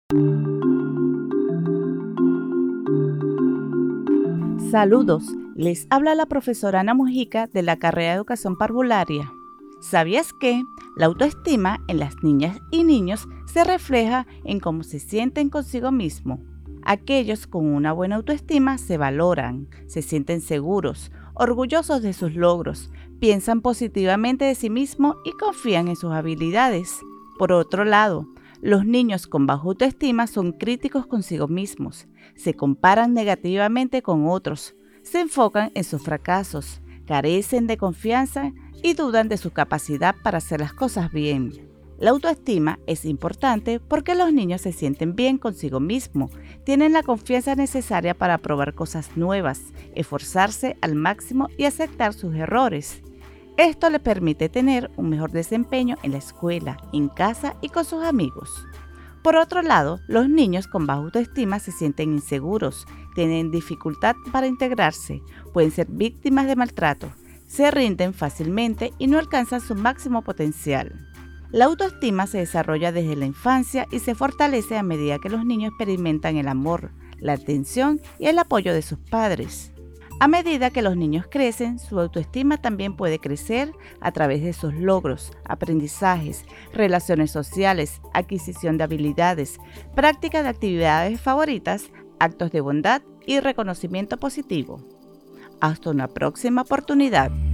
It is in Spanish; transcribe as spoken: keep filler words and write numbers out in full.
Saludos, les habla la profesora Ana Mujica de la carrera de Educación Parvularia. ¿Sabías que la autoestima en las niñas y niños se refleja en cómo se sienten consigo mismo? Aquellos con una buena autoestima se valoran, se sienten seguros, orgullosos de sus logros, piensan positivamente de sí mismos y confían en sus habilidades. Por otro lado, los niños con baja autoestima son críticos consigo mismos, se comparan negativamente con otros, se enfocan en sus fracasos, carecen de confianza y dudan de su capacidad para hacer las cosas bien. La autoestima es importante porque los niños se sienten bien consigo mismos, tienen la confianza necesaria para probar cosas nuevas, esforzarse al máximo y aceptar sus errores. Esto les permite tener un mejor desempeño en la escuela, en casa y con sus amigos. Por otro lado, los niños con baja autoestima se sienten inseguros, tienen dificultad para integrarse, pueden ser víctimas de maltrato, se rinden fácilmente y no alcanzan su máximo potencial. La autoestima se desarrolla desde la infancia y se fortalece a medida que los niños experimentan el amor, la atención y el apoyo de sus padres. A medida que los niños crecen, su autoestima también puede crecer a través de sus logros, aprendizajes, relaciones sociales, adquisición de habilidades, práctica de actividades favoritas, actos de bondad y reconocimiento positivo. Hasta una próxima oportunidad.